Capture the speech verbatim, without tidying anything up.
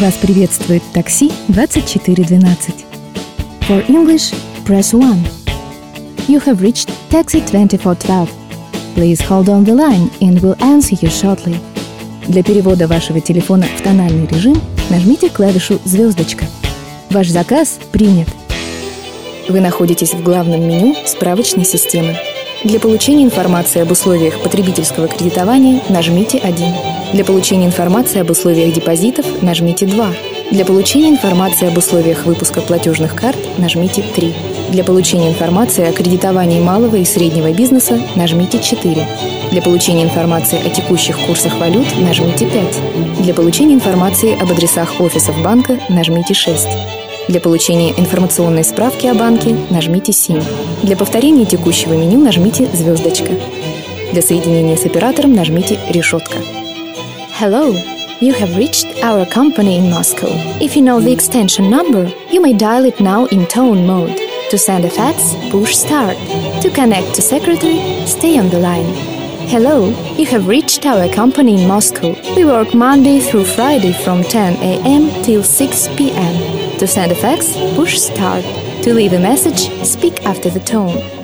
Вас приветствует такси двадцать четыре двенадцать. For English, press one. You have reached taxi twenty-four twelve. Please hold on the line and we'll answer you shortly. Для перевода вашего телефона в тональный режим нажмите клавишу «звездочка». Ваш заказ принят. Вы находитесь в главном меню справочной системы. Для получения информации об условиях потребительского кредитования нажмите один. Для получения информации об условиях депозитов нажмите два. Для получения информации об условиях выпуска платежных карт нажмите три. Для получения информации о кредитовании малого и среднего бизнеса нажмите четыре. Для получения информации о текущих курсах валют нажмите пять. Для получения информации об адресах офисов банка нажмите шесть. Для получения информационной справки о банке нажмите семь. Для повторения текущего меню нажмите звездочка. Для соединения с оператором нажмите решетка. Hello, you have reached our company in Moscow. If you know the extension number, you may dial it now in tone mode. To send a fax, push start. To connect to secretary, stay on the line. Hello, you have reached our company in Moscow. We work Monday through Friday from ten a.m. till six p.m. To send a fax, push start. To leave a message, speak after the tone.